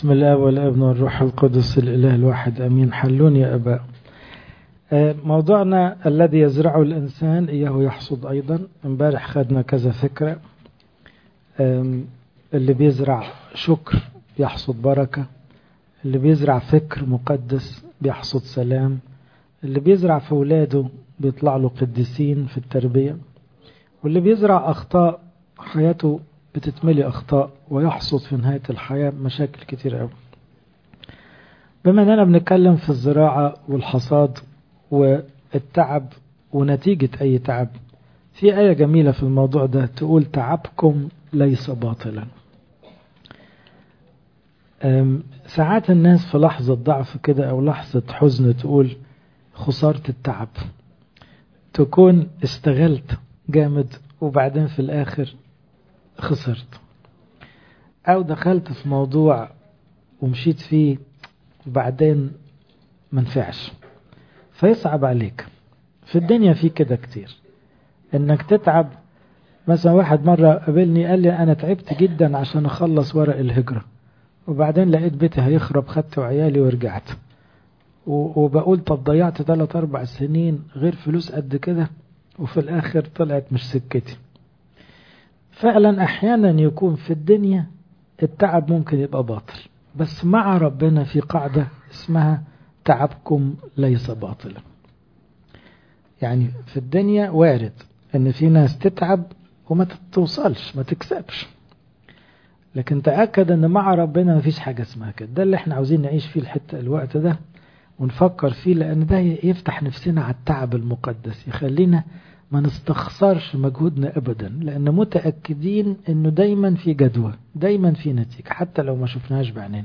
بسم الله والابن والروح القدس الإله الواحد أمين. حلون يا أباء. موضوعنا الذي يزرعه الإنسان إياه يحصد أيضا. امبارح خدنا كذا فكرة. اللي بيزرع شكر بيحصد بركة، اللي بيزرع فكر مقدس بيحصد سلام، اللي بيزرع في ولاده بيطلع له قديسين في التربية، واللي بيزرع أخطاء حياته بتتملي أخطاء ويحصد في نهاية الحياة مشاكل كتير قوي. بما أننا بنتكلم في الزراعة والحصاد والتعب ونتيجة أي تعب، في آية جميلة في الموضوع ده تقول تعبكم ليس باطلا. ساعات الناس في لحظة ضعف كده أو لحظة حزن تقول خسارة التعب، تكون اشتغلت جامد وبعدين في الآخر خسرت، أو دخلت في موضوع ومشيت فيه وبعدين منفعش، فيصعب عليك. في الدنيا في كده كتير انك تتعب. مثلا واحد مرة قابلني قال لي انا تعبت جدا عشان اخلص ورق الهجرة، وبعدين لقيت بيتي هيخرب، خدت عيالي ورجعت، وبقول طب ضيعت 3-4 سنين غير فلوس قد كده، وفي الاخر طلعت مش سكتي. فعلا احيانا يكون في الدنيا التعب ممكن يبقى باطل، بس مع ربنا في قاعدة اسمها تعبكم ليس باطلا. يعني في الدنيا وارد ان في ناس تتعب وما توصلش ما تكسبش، لكن تأكد ان مع ربنا مفيش حاجة اسمها كده. ده اللي احنا عاوزين نعيش فيه الحتة الوقت ده ونفكر فيه، لان ده يفتح نفسنا على التعب المقدس، يخلينا ما نستخسرش مجهودنا ابدا، لان متأكدين انه دايما في جدوى، دايما في نتيجة حتى لو ما شفناهاش بعينين.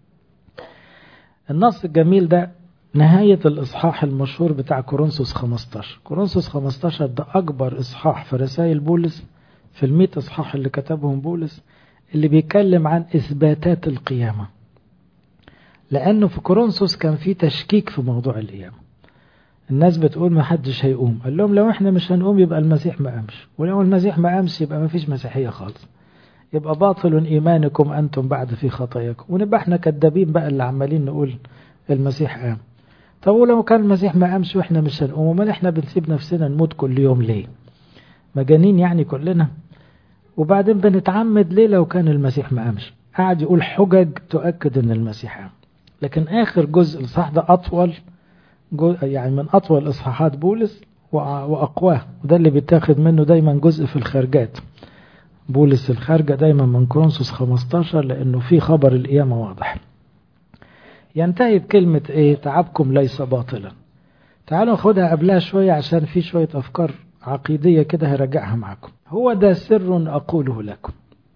النص الجميل ده نهاية الإصحاح المشهور بتاع كورنثوس 15. كورنثوس 15 ده أكبر إصحاح في رسائل بولس، في 100 إصحاح اللي كتبهم بولس، اللي بيتكلم عن إثباتات القيامة. لأنه في كورنثوس كان في تشكيك في موضوع القيامة. الناس بتقول ما حدش هيقوم، قال لهم لو احنا مش هنقوم يبقى المسيح ما قامش، ولو المسيح ما قامش يبقى ما فيش مسيحية خالص، يبقى باطل إيمانكم أنتم بعد في خطاياكم، ونبقى احنا كدابين بقى اللي عمالين نقول المسيح قام. طب ولو كان المسيح ما قامش واحنا مش هنقوم، امال احنا بنسيب نفسنا نموت كل يوم ليه؟ مجانين يعني كلنا؟ وبعدين بنتعمد ليه لو كان المسيح ما قامش؟ قاعد يقول حجج تؤكد ان المسيح قام. لكن اخر جزء الصح ده اطول يعني من اطول اصحاحات بولس واقواه، وده اللي بيتاخد منه دايما جزء في الخارجات. بولس الخارجة دايما من كورنثوس 15 لانه في خبر القيامة واضح. ينتهي بكلمة ايه؟ تعبكم ليس باطلا. تعالوا ناخدها قبلها شوية عشان في شوية أفكار عقيدية كده هرجعها معكم. هو ده سر أقوله لكم،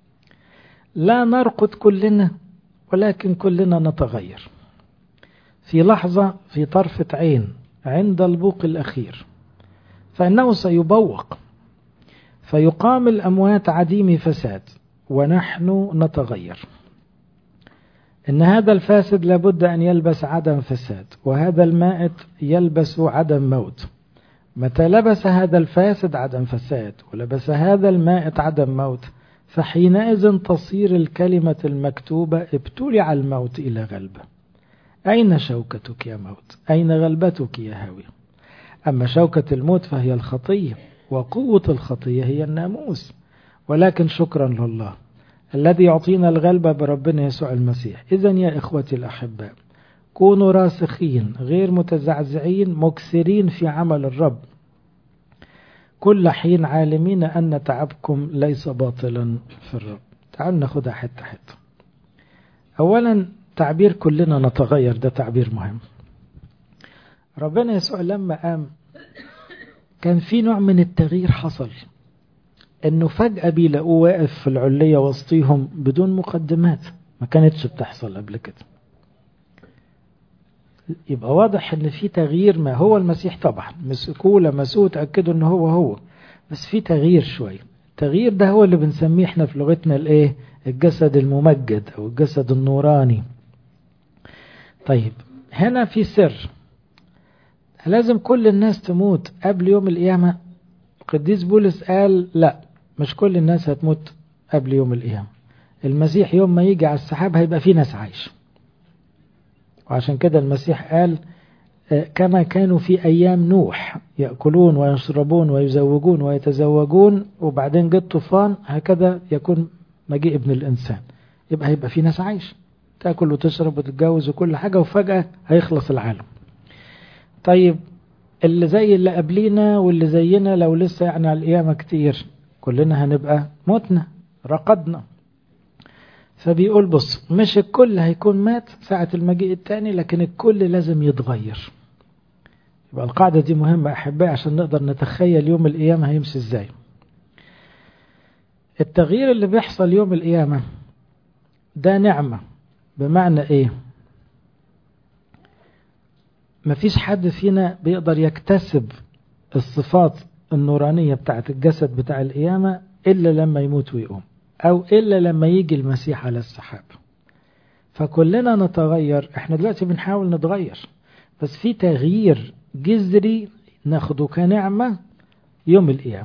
لا نرقد كلنا ولكن كلنا نتغير في لحظة، في طرفة عين، عند البوق الأخير، فإنه سيبوق فيقام الأموات عديم فساد ونحن نتغير. إن هذا الفاسد لابد أن يلبس عدم فساد، وهذا المائت يلبس عدم موت. متى لبس هذا الفاسد عدم فساد ولبس هذا المائت عدم موت، فحينئذ تصير الكلمة المكتوبة ابتلع الموت إلى غلبة. أين شوكتك يا موت؟ أين غلبتك يا هاوية؟ أما شوكة الموت فهي الخطية، وقوة الخطية هي الناموس، ولكن شكرا لله الذي يعطينا الغلبة بربنا يسوع المسيح. إذن يا إخوتي الأحباء، كونوا راسخين غير متزعزعين مكثرين في عمل الرب، كل حين عالمين أن تعبكم ليس باطلا في الرب. تعالوا ناخدها حتة حتة. أولا تعبير كلنا نتغير ده تعبير مهم. ربنا يسوع لما قام كان في نوع من التغيير حصل، انه فجأة بيلاقوه واقف في العلية وسطيهم بدون مقدمات، ما كانتش بتحصل قبل كده. يبقى واضح ان في تغيير. ما هو المسيح طبعا مسكوه لمسوه تأكدوا ان هو بس في تغيير شوية. التغيير ده هو اللي بنسميه احنا في لغتنا الايه؟ الجسد الممجد او الجسد النوراني. طيب هنا في سر، لازم كل الناس تموت قبل يوم القيامة. القديس بولس قال لا، مش كل الناس هتموت قبل يوم القيامة. المسيح يوم ما يجي على السحاب هيبقى فيه ناس عايشة. وعشان كده المسيح قال كما كانوا في أيام نوح يأكلون ويشربون ويزوجون ويتزوجون وبعدين جه الطوفان، هكذا يكون مجيء ابن الإنسان. يبقى هيبقى في ناس عايشة تأكل وتشرب وتتجوز وكل حاجة، وفجأة هيخلص العالم. طيب اللي زي اللي قبلينا واللي زينا لو لسه يعني على القيامة كتير، كلنا هنبقى متنا رقدنا. فبيقول بص، مش الكل هيكون مات ساعة المجيء التاني، لكن الكل لازم يتغير. يبقى القاعدة دي مهمة أحبائي عشان نقدر نتخيل يوم القيامة هيمشي ازاي. التغيير اللي بيحصل يوم القيامة ده نعمة. بمعنى ايه؟ مفيش حد فينا بيقدر يكتسب الصفات النورانية بتاعت الجسد بتاع القيامة إلا لما يموت ويقوم، أو إلا لما يجي المسيح على السحاب. فكلنا نتغير. احنا دلوقتي بنحاول نتغير، بس في تغيير جذري ناخده كنعمة يوم القيامة.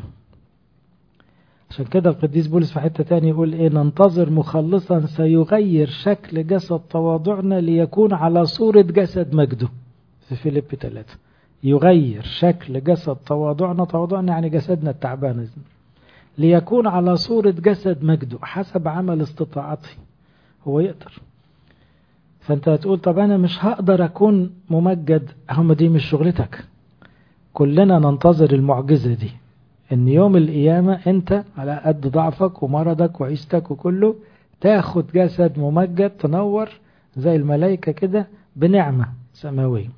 عشان كده القديس بولس في حتة تاني يقول ايه؟ ننتظر مخلصا سيغير شكل جسد تواضعنا ليكون على صورة جسد مجده. في فيليب 3 يغير شكل جسد تواضعنا يعني جسدنا التعبان، ليكون على صورة جسد مجده حسب عمل استطاعته. هو يقدر. فانت هتقول طب انا مش هقدر اكون ممجد. هم دي مش شغلتك. كلنا ننتظر المعجزة دي، ان يوم القيامة انت على قد ضعفك ومرضك وعيشتك وكله تاخد جسد ممجد تنور زي الملائكة كده بنعمة سماوية.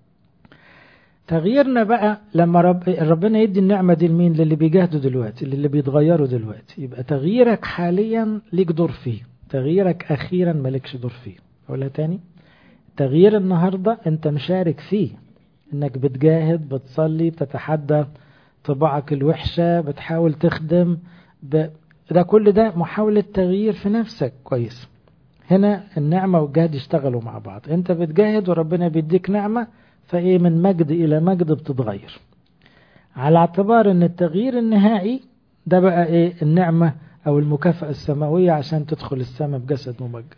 تغييرنا بقى لما ربنا يدي النعمة دي لمين؟ للي بيجاهدوا دلوقتي، للي بيتغيروا دلوقتي. يبقى تغييرك حاليا ليك دور فيه، تغييرك أخيرا مالكش دور فيه. أقولها تاني، تغيير النهاردة أنت مشارك فيه، أنك بتجاهد، بتصلي، بتتحدى طباعك الوحشة، بتحاول تخدم، ده كل ده محاولة تغيير في نفسك. كويس. هنا النعمة والجهد يشتغلوا مع بعض. أنت بتجاهد وربنا بيديك نعمة، فإيه من مجد إلى مجد بتتغير، على اعتبار أن التغيير النهائي ده بقى إيه؟ النعمة أو المكافأة السماوية عشان تدخل السماء بجسد ممجد.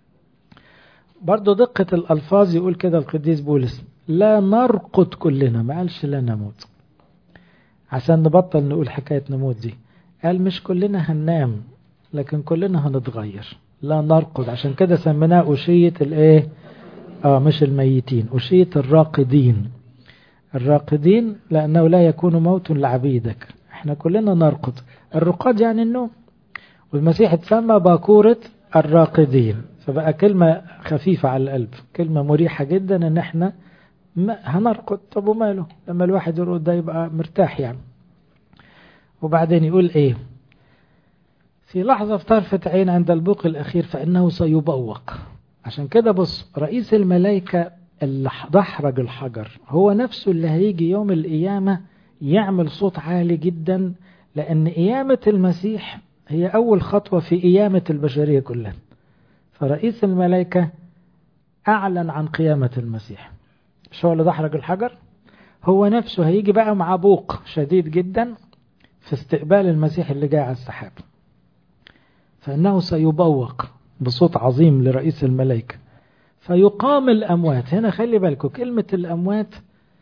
برضو دقة الألفاظ يقول كده القديس بولس لا نرقد كلنا، ما قالش لا نموت، عشان نبطل نقول حكاية نموت دي. قال مش كلنا هننام، لكن كلنا هنتغير. لا نرقد، عشان كده سميناه أشية الإيه؟ مش الميتين، أشية الراقدين. الراقدين لأنه لا يكون موت لعبيدك. احنا كلنا نرقد. الرقاد يعني النوم، والمسيح اتسمى باكورة الراقدين، فبقى كلمة خفيفة على القلب، كلمة مريحة جدا ان احنا هنرقد. طب وماله لما الواحد يرقد ده يبقى مرتاح يعني. وبعدين يقول ايه؟ في لحظة في طرفة عين عند البوق الأخير فإنه سيبوق. عشان كده بص، رئيس الملائكة اللي دحرج الحجر هو نفسه اللي هيجي يوم القيامة يعمل صوت عالي جدا، لأن قيامة المسيح هي أول خطوة في قيامة البشرية كلها. فرئيس الملائكة أعلن عن قيامة المسيح. مش هو اللي دحرج الحجر؟ هو نفسه هيجي بقى مع بوق شديد جدا في استقبال المسيح اللي جاي على السحاب. فإنه سيبوق بصوت عظيم لرئيس الملائكة فيقام الأموات. هنا خلي بالكم كلمة الأموات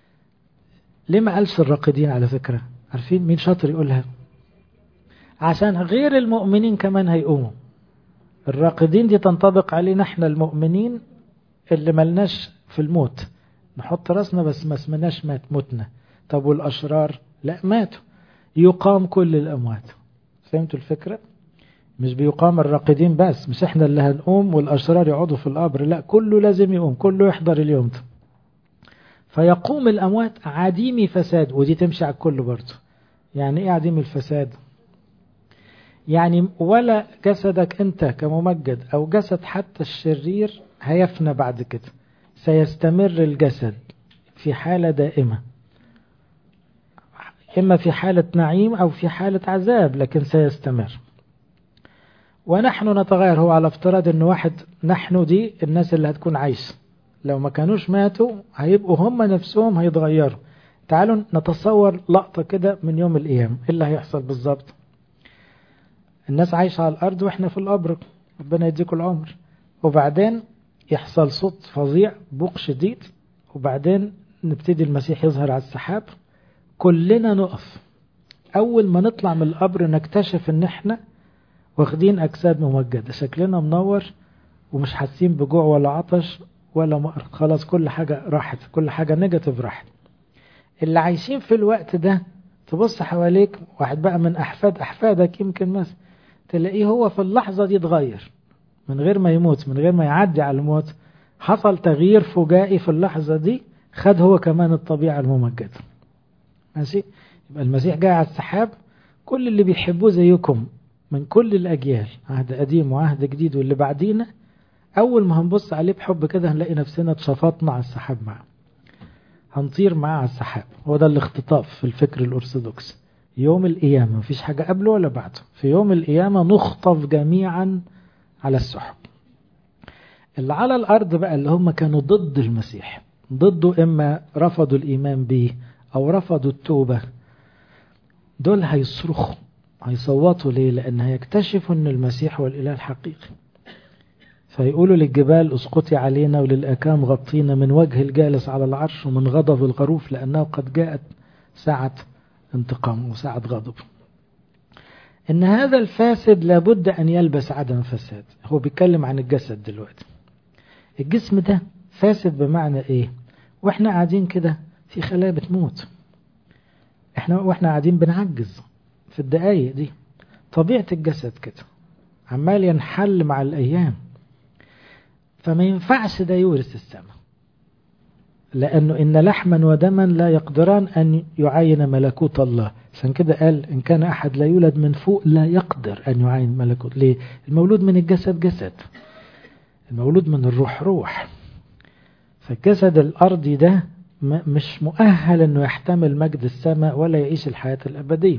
ليه ما قالش الراقدين؟ على فكرة عارفين مين شاطر يقولها؟ عشان غير المؤمنين كمان هيقوموا. الراقدين دي تنطبق علينا احنا المؤمنين اللي ملناش في الموت، نحط راسنا بس ما اسمناش متنا. طب والأشرار؟ لا ماتوا. يقام كل الأموات. فهمتوا الفكرة؟ مش بيقام الراقدين بس، مش احنا اللي هنقوم والأشرار يقعدوا في القبر، لا كله لازم يقوم، كله يحضر اليوم ده. فيقوم الأموات عديم فساد. ودي تمشي على الكل برضه. يعني ايه عديم الفساد؟ يعني ولا جسدك انت كممجد او جسد حتى الشرير هيفنى بعد كده، سيستمر الجسد في حالة دائمة، اما في حالة نعيم او في حالة عذاب، لكن سيستمر. ونحن نتغير. هو على افتراض ان واحد، نحن دي الناس اللي هتكون عايشة، لو ما كانوش ماتوا هيبقوا هم نفسهم هيتغيروا. تعالوا نتصور لقطة كده من يوم القيامة. ايه اللي هيحصل بالظبط؟ الناس عايشة على الأرض وإحنا في القبر، ربنا يديكم العمر. وبعدين يحصل صوت فظيع، بوق شديد، وبعدين نبتدي المسيح يظهر على السحاب، كلنا نقف. أول ما نطلع من القبر نكتشف إن إحنا واخدين أجساد ممجدة، شكلنا منور ومش حاسين بجوع ولا عطش ولا مقر، خلاص كل حاجة راحت، كل حاجة نيجاتيف راحت. اللي عايشين في الوقت ده تبص حواليك، واحد بقى من أحفادك يمكن مثلا، تلاقيه هو في اللحظة دي اتغير من غير ما يموت، من غير ما يعدي على الموت، حصل تغيير فجائي في اللحظة دي، خد هو كمان الطبيعة الممجدة. ماشي؟ يبقى المسيح جاي على السحاب، كل اللي بيحبوه زيكم من كل الأجيال، عهد قديم وعهد جديد واللي بعدينا، أول ما هنبص عليه بحب كده هنلاقي نفسنا اتشفطنا على السحاب معه، هنطير معاه على السحاب. هو ده الاختطاف في الفكر الأرثوذكسي. يوم القيامة مفيش حاجة قبله ولا بعده، في يوم القيامة نخطف جميعا على السحب. اللي على الأرض بقى اللي هم كانوا ضد المسيح، ضده، إما رفضوا الإيمان به أو رفضوا التوبة، دول هيصرخوا هيصوتوا. ليه؟ لأن هيكتشفوا أن المسيح هو الإله الحقيقي، فيقولوا للجبال اسقطي علينا وللأكام غطينا من وجه الجالس على العرش ومن غضب الغروف، لأنه قد جاءت ساعة انتقام وساعة غضب. إن هذا الفاسد لابد أن يلبس عدم فساد. هو بيتكلم عن الجسد دلوقتي. الجسم ده فاسد بمعنى إيه؟ وإحنا قاعدين كده في خلايا بتموت، وإحنا قاعدين بنعجز في الدقايق دي. طبيعة الجسد كده عمال ينحل مع الأيام، فما ينفعش ده يورث السماء، لأنه إن لحما ودما لا يقدران أن يعاين ملكوت الله. عشان كده قال إن كان أحد لا يولد من فوق لا يقدر أن يعاين ملكوت. ليه؟ المولود من الجسد جسد، المولود من الروح روح. فالجسد الأرضي ده مش مؤهل أنه يحتمل مجد السماء ولا يعيش الحياة الأبدية.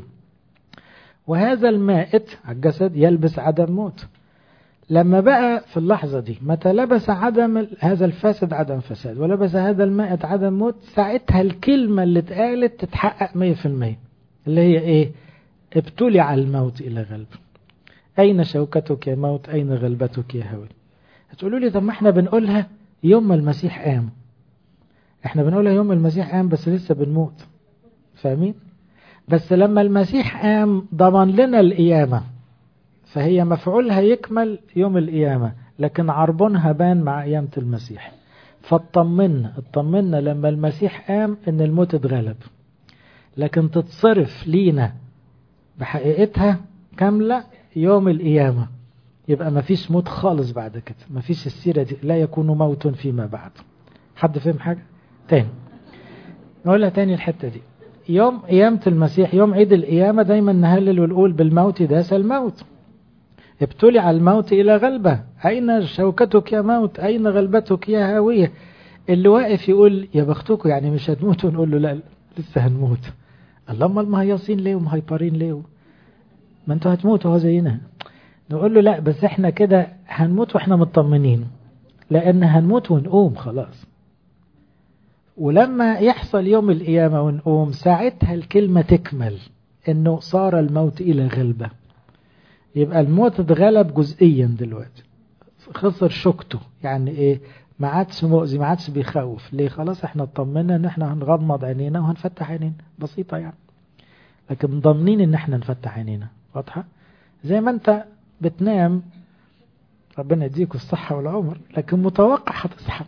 وهذا المائت على الجسد يلبس عدم موت. لما بقى في اللحظة دي متى لبس هذا الفاسد عدم فساد ولبس هذا المائت عدم موت، ساعتها الكلمة اللي اتقالت تتحقق 100%، اللي هي ايه؟ ابتلع الموت إلى غلب. أين شوكتك يا موت؟ أين غلبتك يا هوى؟ هتقولوا لي طب ما احنا بنقولها يوم ما المسيح قام. احنا بنقولها يوم المسيح قام بس لسه بنموت، فاهمين؟ بس لما المسيح قام ضمن لنا القيامة، فهي مفعولها يكمل يوم القيامة، لكن عربونها بان مع قيامة المسيح. اطمنا لما المسيح قام ان الموت اتغلب، لكن تتصرف لينا بحقيقتها كاملة يوم القيامة. يبقى مفيش موت خالص بعد كده، مفيش السيرة دي، لا يكون موت فيما بعد. حد فهم حاجة؟ تاني نقولها تاني الحتة دي. يوم قيامة المسيح، يوم عيد القيامة، دايما نهلل ونقول بالموت داس الموت، ابتلع الموت إلى غلبة. أين شوكتك يا موت؟ أين غلبتك يا هاوية؟ اللي واقف يقول يا بختكم، يعني مش هتموتوا، نقول له لا لسه هنموت. اللهم المهيصين ليه ومهيبرين ليه؟ ما انتوا هتموتوا هو زينا. نقول له لا بس احنا كده هنموت واحنا مطمنين، لأن هنموت ونقوم خلاص. ولما يحصل يوم القيامة ونقوم، ساعتها الكلمة تكمل انه صار الموت إلى غلبة. يبقى الموت اتغلب جزئيا دلوقتي، خسر شوكته. يعني ايه؟ ما عادش مؤذي، ما عادش بيخوف. ليه؟ خلاص احنا اطمنا ان احنا هنغمض عينينا وهنفتح عينينا، بسيطة يعني، لكن ضامنين ان احنا نفتح عينينا. واضحة؟ زي ما انت بتنام، ربنا يديك الصحة والعمر، لكن متوقع هتصحى.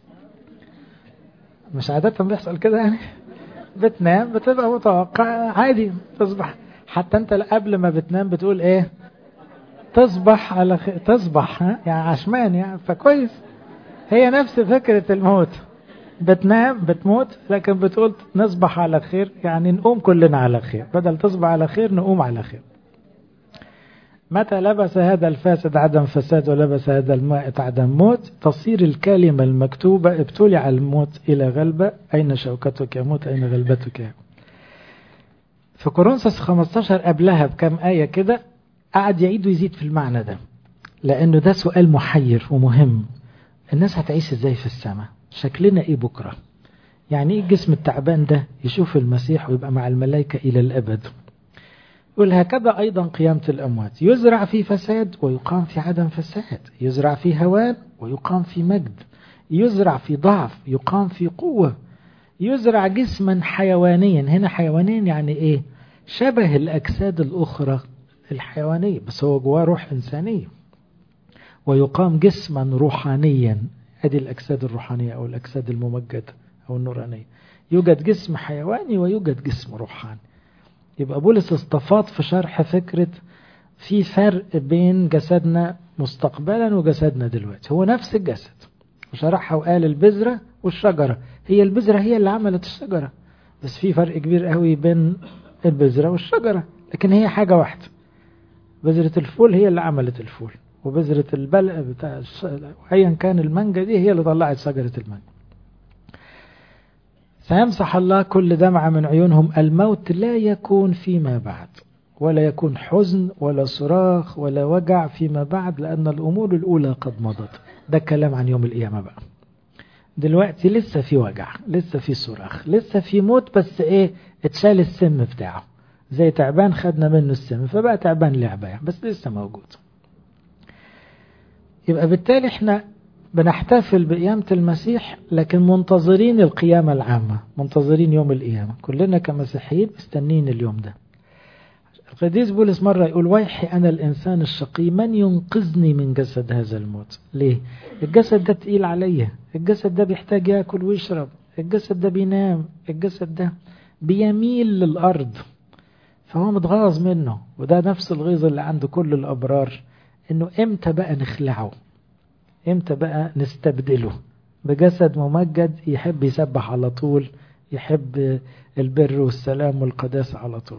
مش عادة بيحصل كده يعني؟ بتنام بتبقى متوقع عادي تصبح. حتى انت قبل ما بتنام بتقول ايه؟ تصبح على خير، تصبح يعني عشمان يعني، فكويس. هي نفس فكرة الموت، بتنام بتموت، لكن بتقول نصبح على خير، يعني نقوم كلنا على خير، بدل تصبح على خير نقوم على خير. متى لبس هذا الفاسد عدم فساد ولبس هذا المائت عدم موت، تصير الكلمة المكتوبة ابتلع الموت إلى غلبة. أين شوكتك يا موت؟ أين غلبتك يا؟ في كورنثوس 15 قبلها بكم آية كده قعد يعيد ويزيد في المعنى ده، لأنه ده سؤال محير ومهم. الناس هتعيش ازاي في السماء؟ شكلنا ايه بكرة؟ يعني ايه الجسم التعبان ده يشوف المسيح ويبقى مع الملائكة إلى الأبد؟ يقول هكذا أيضا قيامة الأموات، يزرع في فساد ويقام في عدم فساد، يزرع في هوان ويقام في مجد، يزرع في ضعف يقام في قوة، يزرع جسما حيوانيا. هنا حيوانيا يعني إيه؟ شبه الأجساد الأخرى الحيوانية بس هو جواه روح إنسانية، ويقام جسما روحانيا. هذه الأجساد الروحانية أو الأجساد الممجدة أو النورانية. يوجد جسم حيواني ويوجد جسم روحاني. يبقى بولس استفاض في شرح فكرة في فرق بين جسدنا مستقبلا وجسدنا دلوقتي. هو نفس الجسد، وشرحها وقال البذرة والشجرة، هي البذرة هي اللي عملت الشجرة، بس في فرق كبير قوي بين البذرة والشجرة، لكن هي حاجة واحدة. بذرة الفول هي اللي عملت الفول، وبذرة البلق بتاع أيا كان المانجا دي هي اللي طلعت شجرة المانجا. سيمسح الله كل دمعة من عيونهم، الموت لا يكون فيما بعد، ولا يكون حزن ولا صراخ ولا وجع فيما بعد، لأن الأمور الأولى قد مضت. ده كلام عن يوم القيامة بقى. دلوقتي لسه في وجع، لسه في صراخ، لسه في موت، بس ايه؟ اتشال السم بتاعه، زي تعبان خدنا منه السم فبقى تعبان لعبة، بس لسه موجود. يبقى بالتالي احنا بنحتفل بقيامة المسيح، لكن منتظرين القيامة العامة، منتظرين يوم القيامة. كلنا كمسيحيين مستنين اليوم ده. القديس بولس مرة يقول ويحي أنا الإنسان الشقي، من ينقذني من جسد هذا الموت؟ ليه؟ الجسد ده تقيل عليا، الجسد ده بيحتاج يأكل ويشرب، الجسد ده بينام، الجسد ده بيميل للأرض، فهو متغاظ منه. وده نفس الغيظ اللي عند كل الأبرار، إنه إمتى بقى نخلعه، إمتى بقى نستبدله بجسد ممجد يحب يسبح على طول، يحب البر والسلام والقداسة على طول.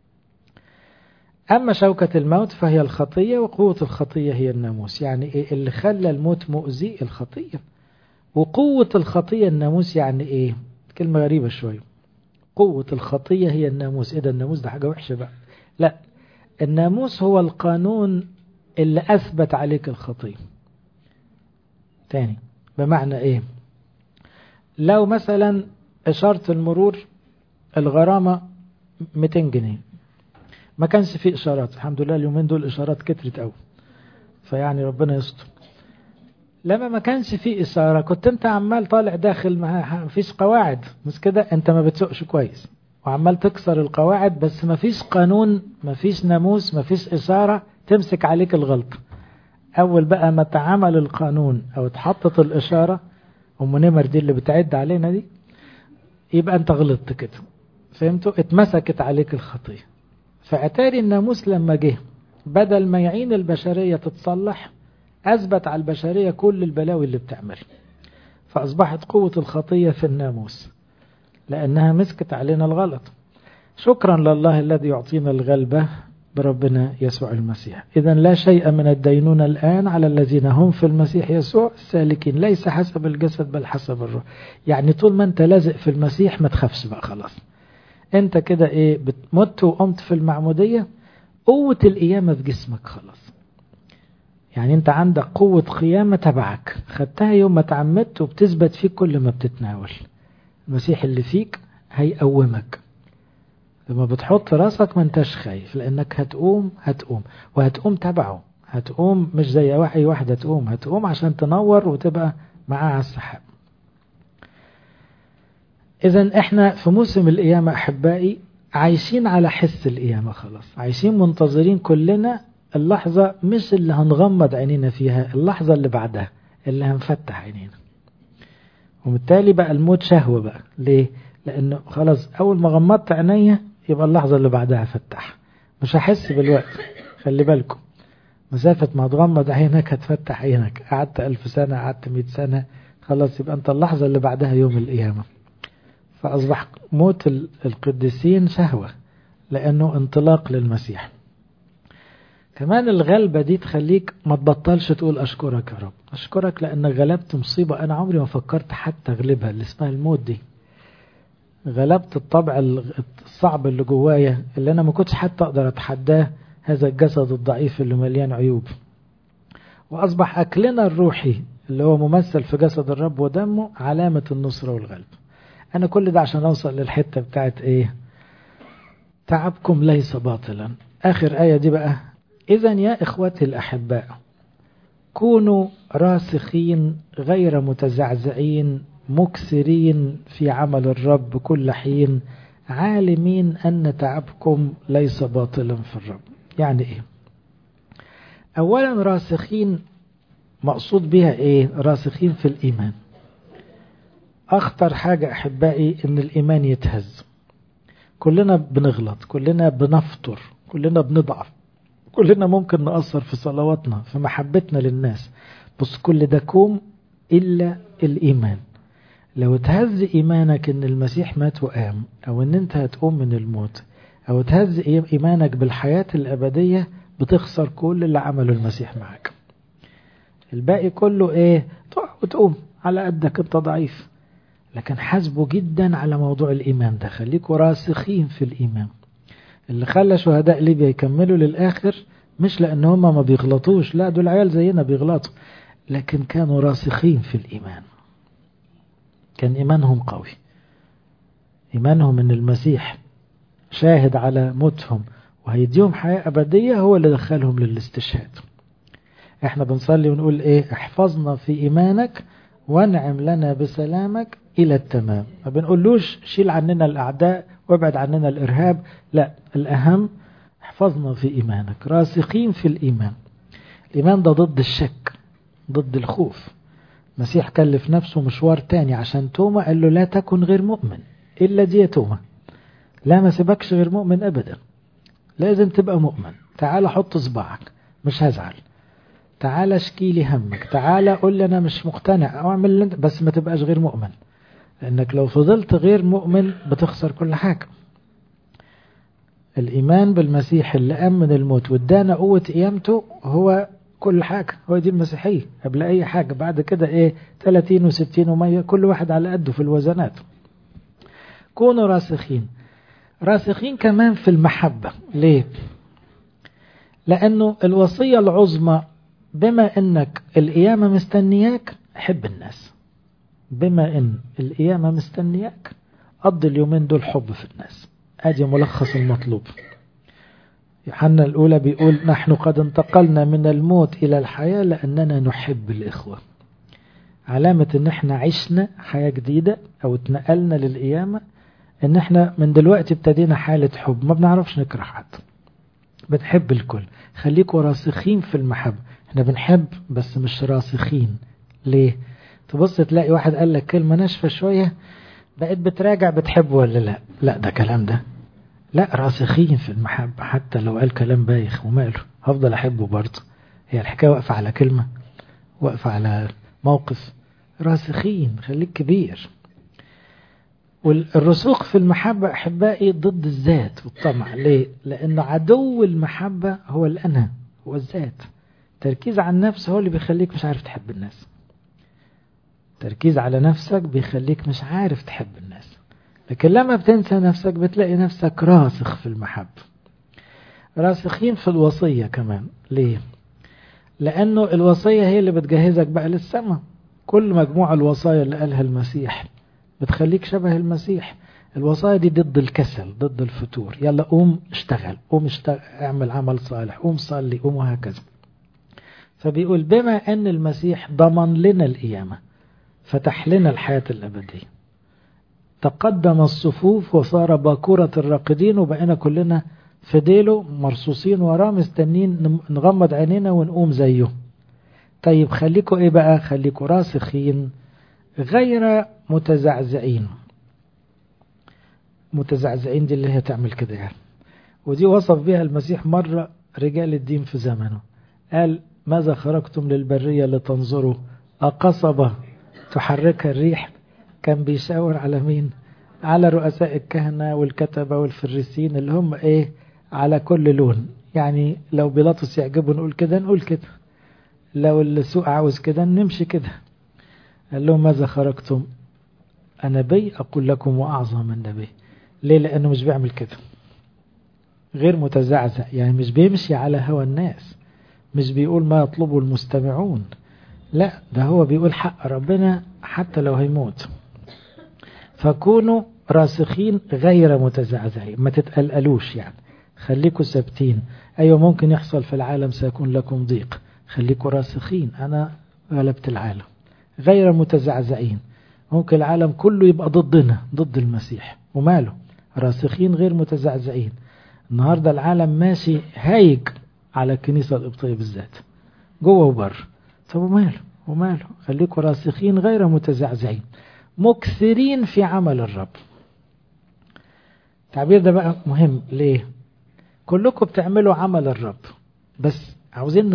أما شوكة الموت فهي الخطية، وقوة الخطية هي الناموس. يعني إيه اللي خلى الموت مؤذي؟ الخطية. وقوة الخطية الناموس. يعني إيه؟ كلمة غريبة شوية. قوة الخطية هي الناموس. إيه ده الناموس ده حاجة وحشة بقى؟ لا، الناموس هو القانون اللي أثبت عليك الخطية. تاني، بمعنى إيه؟ لو مثلا إشارة المرور الغرامة 200 جنيه، ما كانش فيه إشارات، الحمد لله اليومين دول إشارات كترت أوي، فيعني ربنا يستر. لما ما كانش فيه إشارة كنت أنت عمال طالع داخل، ما فيش قواعد، مش كده؟ أنت ما بتسوقش كويس وعمال تكسر القواعد، بس ما فيش قانون، ما فيش ناموس، ما فيش إشارة تمسك عليك الغلط. أول بقى ما تعمل القانون أو اتحطت الإشارة، نمر دي اللي بتعد علينا دي، يبقى أنت غلطت كده، فهمتوا؟ اتمسكت عليك الخطية. فأتاري الناموس لما جه بدل ما يعين البشرية تتصلح، أثبت على البشرية كل البلاوي اللي بتعمل، فأصبحت قوة الخطية في الناموس لأنها مسكت علينا الغلط. شكرا لله الذي يعطينا الغلبة بربنا يسوع المسيح. إذن لا شيء من الدينونة الآن على الذين هم في المسيح يسوع السالكين ليس حسب الجسد بل حسب الروح. يعني طول ما أنت لازق في المسيح ما تخافش بقى، خلاص أنت كده إيه، بتمت وقمت في المعمودية، قوة القيامة في جسمك خلاص. يعني أنت عندك قوة قيامة تبعك، خدتها يوم ما تعمدت وبتثبت فيك كل ما بتتناول. المسيح اللي فيك هيقومك. لما بتحط راسك ما انتش خايف، لأنك هتقوم وهتقوم تبعه، هتقوم مش زي أي واحدة تقوم، هتقوم عشان تنور وتبقى معاه على السحاب. إذن إحنا في موسم القيامة أحبائي عايشين على حس القيامة خلاص، عايشين منتظرين كلنا اللحظة، مش اللي هنغمض عينينا فيها، اللحظة اللي بعدها اللي هنفتح عينينا. وبالتالي بقى الموت شهوة بقى. ليه؟ لأنه خلاص أول ما غمضت عينيا يبقى اللحظة اللي بعدها فتح، مش هحس بالوقت. خلي بالكم، مسافة ما تغمض عينك هتفتح عينك، قعدت 1000 سنة، قعدت 100 سنة، خلاص يبقى أنت اللحظة اللي بعدها يوم القيامة. فأصبح موت القديسين شهوة لأنه انطلاق للمسيح. كمان الغلبة دي تخليك ما تبطلش تقول أشكرك يا رب، أشكرك لأنك غلبت مصيبة أنا عمري ما فكرت حتى أغلبها، اللي اسمها الموت دي. غلبت الطبع الصعب اللي جوايا، اللي أنا ما كنتش حتى أقدر أتحداه، هذا الجسد الضعيف اللي مليان عيوب. وأصبح أكلنا الروحي اللي هو ممثل في جسد الرب ودمه علامة النصرة والغلب. أنا كل ده عشان أوصل للحتة بتاعت إيه؟ تعبكم ليس باطلا. آخر آية دي بقى، إذن يا إخوتي الأحباء كونوا راسخين غير متزعزعين مكثرين في عمل الرب كل حين عالمين أن تعبكم ليس باطلا في الرب. يعني إيه؟ أولا راسخين مقصود بها إيه؟ راسخين في الإيمان. أخطر حاجة أحبائي إن الإيمان يتهز. كلنا بنغلط، كلنا بنفطر، كلنا بنضعف، كلنا ممكن نأثر في صلواتنا في محبتنا للناس، بس كل ده كوم إلا الإيمان. لو تهز إيمانك إن المسيح مات وقام، أو إن أنت هتقوم من الموت، أو تهز إيمانك بالحياة الأبدية، بتخسر كل اللي عمله المسيح معك. الباقي كله إيه؟ تقع وتقوم على قدك، أنت ضعيف. لكن حاسبوا جدا على موضوع الإيمان ده، خليكوا راسخين في الإيمان. اللي خلى شهداء ليبيا يكملوا للآخر مش لأن هم ما بيغلطوش، لا دول عيال زينا بيغلطوا، لكن كانوا راسخين في الإيمان. كان إيمانهم قوي، إيمانهم إن المسيح شاهد على موتهم وهيديهم حياة أبدية هو اللي دخلهم للاستشهاد. احنا بنصلي ونقول ايه؟ احفظنا في إيمانك وانعم لنا بسلامك إلى التمام. ما بنقولوش شيل عننا الأعداء وابعد عننا الإرهاب، لا، الأهم احفظنا في إيمانك، راسخين في الإيمان. الإيمان ده ضد الشك، ضد الخوف. المسيح كلف نفسه مشوار تاني عشان توما، قال له لا تكن غير مؤمن إلا دي يا توما، لا ما سيبكش غير مؤمن أبدا، لازم تبقى مؤمن. تعال حط صباعك مش هزعل، تعال اشكي لي همك، تعال قول لي أنا مش مقتنع أو اعمل اللي انت، بس ما تبقاش غير مؤمن. لأنك لو فضلت غير مؤمن بتخسر كل حاجة. الإيمان بالمسيح اللي قام من الموت وادانا قوة قيامته هو كل حاجة، هو دي المسيحية قبل أي حاجة. بعد كده إيه؟ 30 و60 و100 كل واحد على قده في الوزنات. كونوا راسخين، راسخين كمان في المحبة. ليه؟ لأنه الوصية العظمى بما أنك القيامة مستنياك حب الناس. بما أن القيامة مستنياك قضي اليومين دول حب في الناس. أدي ملخص المطلوب. يوحنا الأولى بيقول نحن قد انتقلنا من الموت إلى الحياة لأننا نحب الإخوة. علامة أن احنا عشنا حياة جديدة أو اتنقلنا للقيامة أن احنا من دلوقتي ابتدينا حالة حب، ما بنعرفش نكره حد، بنحب الكل. خليكوا راسخين في المحبة. احنا بنحب بس مش راسخين. ليه؟ تبص تلاقي واحد قال لك كلمة ناشفة شوية بقيت بتراجع بتحب ولا لا. لا ده كلام ده، لا، راسخين في المحبة. حتى لو قال كلام بايخ وماله، هفضل أحبه برضه. هي الحكاية واقفة على كلمة، واقفة على موقف. راسخين، خليك كبير. والرسوخ في المحبة أحبائي ضد الذات والطمع. ليه؟ لأن عدو المحبة هو الأنا، هو الذات. تركيز على النفس هو اللي بيخليك مش عارف تحب الناس. تركيز على نفسك بيخليك مش عارف تحب الناس. لكن لما بتنسى نفسك بتلاقي نفسك راسخ في المحبة. راسخين في الوصية كمان. ليه؟ لأنه الوصية هي اللي بتجهزك بقى للسماء. كل مجموعة الوصايا اللي قالها المسيح بتخليك شبه المسيح. الوصايا دي ضد الكسل، ضد الفتور. يلا قوم اشتغل، قوم اشتغل، اعمل عمل صالح، قوم صلي، قوم، وهكذا. فبيقول بما أن المسيح ضمن لنا القيامة، فتح لنا الحياة الأبدية، تقدم الصفوف وصار باكورة الراقدين، وبقينا كلنا في ديله مرصوصين وراه مستنين نغمض عينينا ونقوم زيه. طيب خليكوا ايه بقى؟ خليكوا راسخين غير متزعزعين. متزعزعين دي اللي هي تعمل كده يعني. ودي وصف بها المسيح مرة رجال الدين في زمنه، قال ماذا خرجتم للبرية لتنظروا أقصبة تحركها الريح؟ كان بيشاور على مين؟ على رؤساء الكهنة والكتبة والفريسين اللي هم ايه؟ على كل لون. يعني لو بيلاطس يعجبه نقول كده نقول كده، لو السوق عاوز كده نمشي كده. قال لهم ماذا خرجتم؟ نبي أقول لكم وأعظم من نبي. ليه؟ لأنه مش بيعمل كده، غير متزعزع. يعني مش بيمشي على هوى الناس، مش بيقول ما يطلبه المستمعون، لا، ده هو بيقول حق ربنا حتى لو هيموت. فكونوا راسخين غير متزعزعين، ما تتقلقلوش يعني، خليكوا ثابتين. أيوة ممكن يحصل في العالم سيكون لكم ضيق، خليكوا راسخين، أنا غلبت العالم. غير متزعزعين، ممكن العالم كله يبقى ضدنا ضد المسيح وماله، راسخين غير متزعزعين. النهاردة العالم ماشي هايج على الكنيسة القبطية بالذات جوه وبره، طب وماله خليكوا راسخين غير متزعزعين مكثرين في عمل الرب. التعبير ده بقى مهم ليه؟ كلكم بتعملوا عمل الرب، بس عاوزين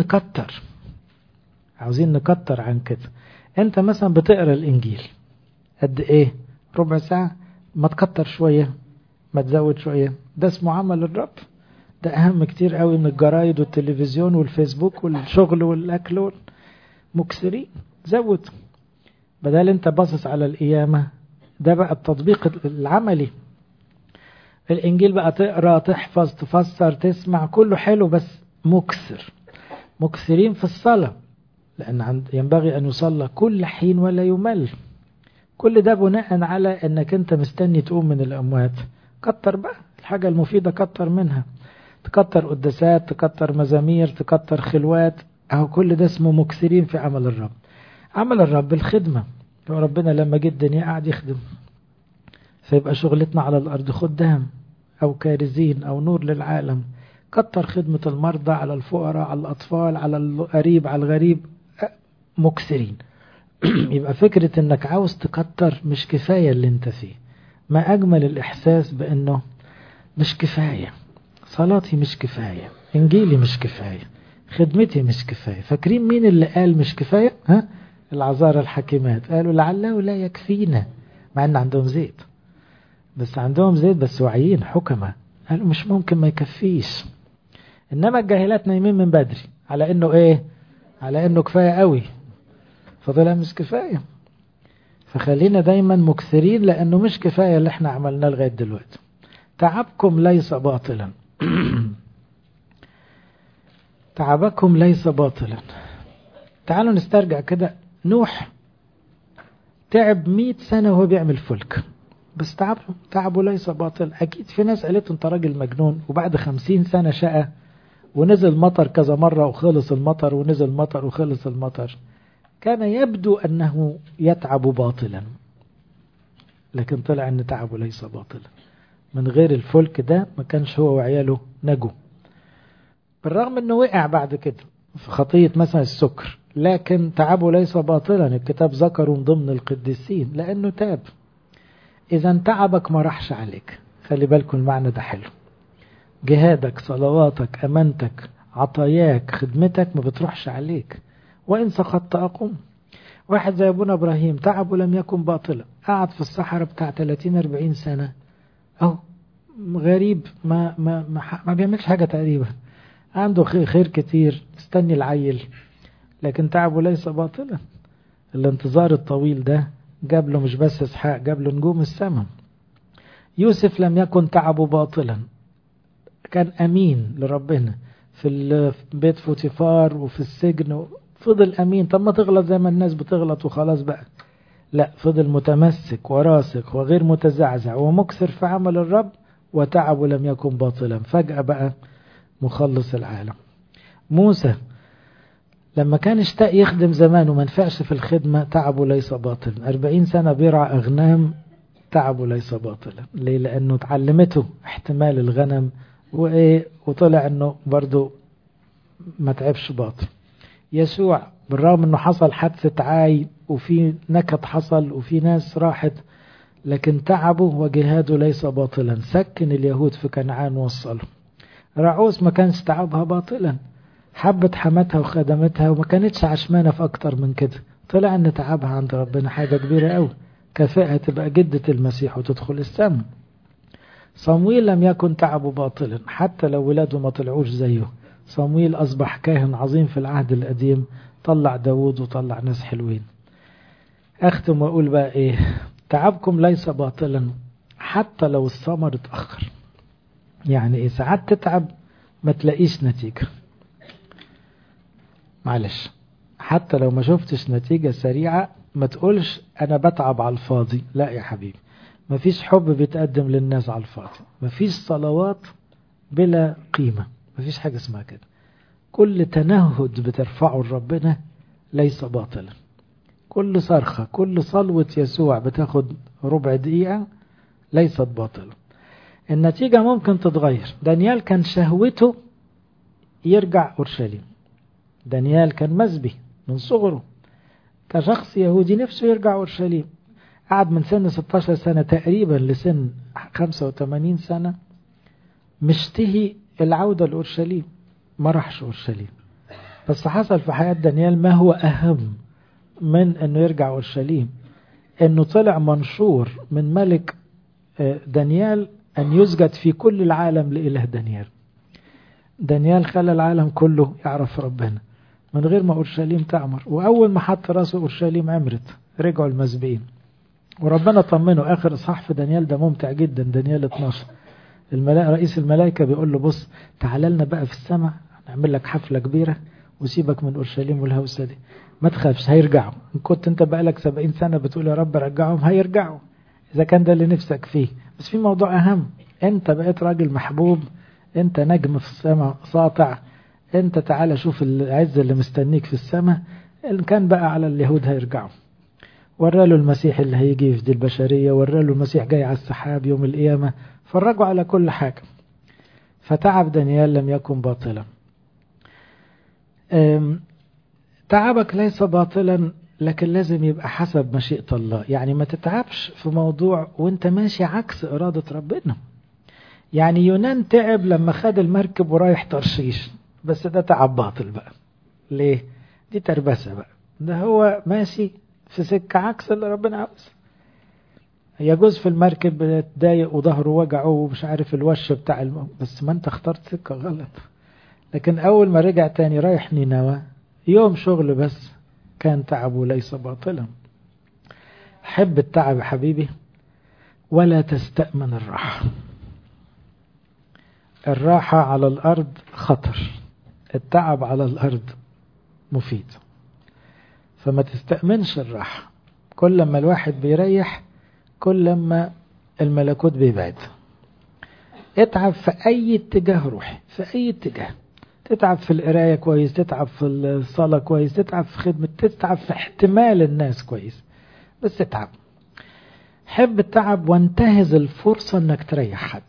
نكتر عن كده. انت مثلا بتقرأ الانجيل قد ايه؟ ربع ساعة؟ ما تكتر شوية، ما تزود شوية، ده اسمه عمل الرب. ده اهم كتير قوي من الجرايد والتلفزيون والفيسبوك والشغل والاكل مكسرين. زود، بدل انت باصص على القيامة. ده بقى التطبيق العملي. الانجيل بقى تقرأ تحفظ تفسر تسمع كله حلو، بس مكسرين في الصلاة، لأن ينبغي أن يصلى كل حين ولا يمل. كل ده بناء على أنك أنت مستني تقوم من الأموات. كتر بقى الحاجة المفيدة، كتر منها، تكتر قداسات، تكتر مزامير، تكتر خلوات، أو كل ده اسمه مكسرين في عمل الرب. عمل الرب الخدمة، ربنا لما جه الدنيا قاعد يخدم، فيبقى شغلتنا على الأرض خدام أو كارزين أو نور للعالم. كتر خدمة المرضى، على الفقراء، على الأطفال، على القريب، على الغريب، مكسرين. يبقى فكرة انك عاوز تكتر مش كفاية اللي انت فيه. ما أجمل الإحساس بأنه مش كفاية، صلاتي مش كفاية، إنجيلي مش كفاية، خدمتي مش كفاية. فاكرين مين اللي قال مش كفاية؟ العذارى الحكيمات قالوا لعله لا يكفينا، مع أن عندهم زيت، بس واعيين حكمة، قالوا مش ممكن ما يكفيش. إنما الجاهلات نايمين من بدري على إنه إيه؟ على إنه كفاية قوي، فطلع مش كفاية. فخلينا دايما مكثرين، لأنه مش كفاية اللي احنا عملناه لغاية دلوقتي. تعبكم ليس باطلا. تعبكم ليس باطلا. تعالوا نسترجع كده. نوح تعب 100 سنة وهو بيعمل فلك، بس تعبه ليس باطل. أكيد في ناس قالت انت راجل مجنون، وبعد 50 سنة شقى ونزل مطر كذا مرة وخلص المطر، ونزل مطر وخلص المطر. كان يبدو أنه يتعب باطلا، لكن طلع أن تعبه ليس باطلا. من غير الفلك ده ما كانش هو وعياله نجوا، بالرغم أنه وقع بعد كده في خطية مثلا السكر، لكن تعبه ليس باطلا. الكتاب ذكره من ضمن القديسين لأنه تاب. إذا تعبك ما راحش عليك. خلي بالكم المعنى ده حلو. جهادك، صلواتك، أمانتك، عطاياك، خدمتك ما بتروحش عليك. وإن سقطت أقوم. واحد زي أبونا إبراهيم تعبه لم يكن باطلا، قعد في الصحراء بتاع 30-40 سنة أهو غريب، ما بيعملش حاجة تقريبا، عنده خير كتير، استني العيل، لكن تعبه ليس باطلا. الانتظار الطويل ده جاب له مش بس إسحاق، جاب له نجوم السماء. يوسف لم يكن تعبه باطلا، كان أمين لربنا في بيت فوتيفار وفي السجن، فضل أمين. طب ما تغلط زي ما الناس بتغلط وخلاص بقى، لا، فضل متمسك وراسخ وغير متزعزع ومكثر في عمل الرب، وتعبه لم يكن باطلا. فجأة بقى مخلص العالم. موسى لما كان اشتاق يخدم زمان وما نفعش في الخدمة، تعبه ليس باطلا. 40 سنة بيرعى أغنام، تعبه ليس باطلا. ليه؟ لأنه تعلمته احتمال الغنم وطلع أنه برضو ما تعبش باطل. يسوع بالرغم أنه حصل حادثة عاي وفي نكت حصل وفي ناس راحت، لكن تعبه وجهاده ليس باطلا. سكن اليهود في كنعان وصله. رعوس ما كانش تعبها باطلا، حبت حماتها وخدمتها وما كانتش عشمانة في أكتر من كده. طلع أن تعبها عند ربنا حاجة كبيرة أوي، كفاءة تبقى جدة المسيح وتدخل السماء. صمويل لم يكن تعبه باطلا، حتى لو ولاده ما طلعوش زيه. صمويل أصبح كاهن عظيم في العهد القديم، طلع داود وطلع ناس حلوين. أختم وأقول بقى تعبكم ليس باطلا حتى لو الثمر اتأخر. يعني ساعات تتعب ما تلاقيش نتيجة، معلش، حتى لو ما شفتش نتيجة سريعة ما تقولش أنا بتعب على الفاضي. لا يا حبيبي، مفيش حب بيتقدم للناس على الفاضي، مفيش صلوات بلا قيمة، مفيش حاجة اسمها كده. كل تنهد بترفعه لربنا ليس باطلا، كل صرخة، كل صلوة يسوع بتاخد ربع دقيقة ليست باطلة. النتيجة ممكن تتغير. دانيال كان شهوته يرجع أورشليم، دانيال كان مسبي من صغره كشخص يهودي نفسه يرجع أورشليم، قعد من سن 16 سنة تقريبا لسن 85 سنة مشتهي العودة لأورشليم، ما راحش أورشليم. بس حصل في حياة دانيال ما هو أهم من أنه يرجع أورشليم، أنه طلع منشور من ملك دانيال أن يسجد في كل العالم لإله دانيال. دانيال خلى العالم كله يعرف ربنا من غير ما أورشليم تعمر، وأول ما حط راسه أورشليم عمرت، رجعوا المسبيين وربنا طمنه. آخر إصحاح في دانيال ده ممتع جدا، دانيال 12. رئيس الملائكة بيقول له بص تعال لنا بقى في السماء نعمل لك حفلة كبيرة وسيبك من أورشليم والهوسة دي، ما تخافش هيرجعوا. إن كنت انت بقالك 70 سنة بتقول يا رب رجعهم، هيرجعوا إذا كان ده اللي نفسك فيه. بس في موضوع أهم، انت بقيت راجل محبوب، انت نجم في السماء ساطع، انت تعال شوف العز اللي مستنيك في السماء. إن كان بقى على اليهود هيرجعوا. وراله المسيح اللي هيجي يفدي البشرية، وراله المسيح جاي على السحاب يوم القيامة، فرجوا على كل حاجة. فتعب دانيال لم يكن باطلا. تعبك ليس باطلا، لكن لازم يبقى حسب مشيئة الله. يعني ما تتعبش في موضوع وانت ماشي عكس إرادة ربنا. يعني يونان تعب لما خد المركب ورايح ترشيش، بس ده تعب باطل بقى. ليه؟ دي تربسة بقى، ده هو ماشي في سكة عكس اللي ربنا عاوز. يجوز في المركب بتضايق وظهره وجعه ومش عارف الوش بتاع بس ما انت اخترت سكة غلط. لكن اول ما رجع تاني رايح نينوى يوم شغل بس كان تعبه ليس باطلا. حب التعب يا حبيبي ولا تستأمن الراحة. الراحة على الأرض خطر، التعب على الأرض مفيد. فما تستأمنش الراحة. كل ما الواحد بيريح كل ما الملكوت بيبعد. اتعب في أي اتجاه روحي، في أي اتجاه. تتعب في القراية كويس، تتعب في الصلاة كويس، تتعب في خدمة، تتعب في احتمال الناس كويس، بس تتعب. حب التعب وانتهز الفرصة انك تريح حد.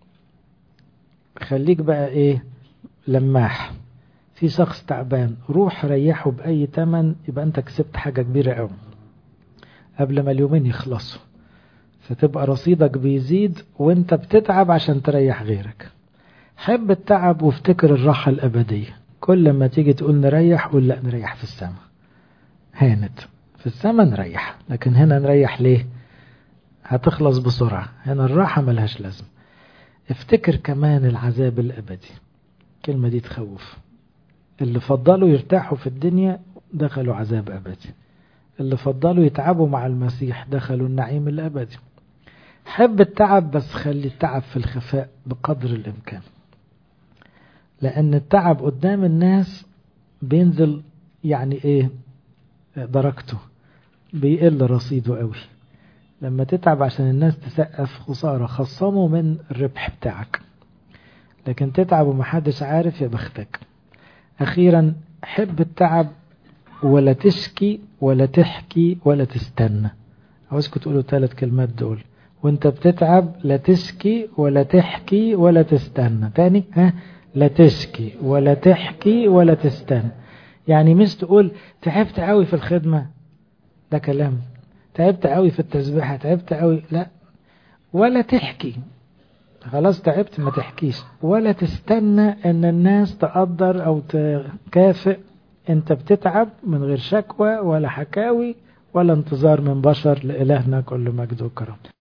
خليك بقى ايه لماح. في شخص تعبان روح ريحه بأي تمن، يبقى انت كسبت حاجة كبيرة قوي قبل ما اليومين يخلصوا. فتبقى رصيدك بيزيد وانت بتتعب عشان تريح غيرك. حب التعب وافتكر الراحة الأبدية. كل ما تيجي تقول نريح قول لا نريح في السماء. هانت في السماء نريح، لكن هنا نريح ليه؟ هتخلص بسرعة. هنا الراحة ملهاش لازم. افتكر كمان العذاب الأبدي. كلمة دي تخوف. اللي فضلوا يرتاحوا في الدنيا دخلوا عذاب أبدي، اللي فضلوا يتعبوا مع المسيح دخلوا النعيم الأبدي. حب التعب بس خلي التعب في الخفاء بقدر الإمكان، لأن التعب قدام الناس بينزل يعني إيه درجته، بيقل رصيده قوي. لما تتعب عشان الناس تسقف خسارة، خصموا من الربح بتاعك. لكن تتعب ومحدش عارف، يا بختك. أخيرا حب التعب ولا تشكي ولا تحكي ولا تستنى. عاوزكم تقولوا 3 كلمات دول وانت بتتعب. لا تشكي ولا تحكي ولا تستنى. تاني لا تشكي ولا تحكي ولا تستنى. يعني مش تقول تعبت قوي في الخدمة، ده كلام. تعبت قوي في التسبيحة، تعبت قوي، لا. ولا تحكي، خلاص تعبت ما تحكيش. ولا تستنى ان الناس تقدر او تكافئ. انت بتتعب من غير شكوى ولا حكاوي ولا انتظار من بشر. لإلهنا كل مجد وكرم.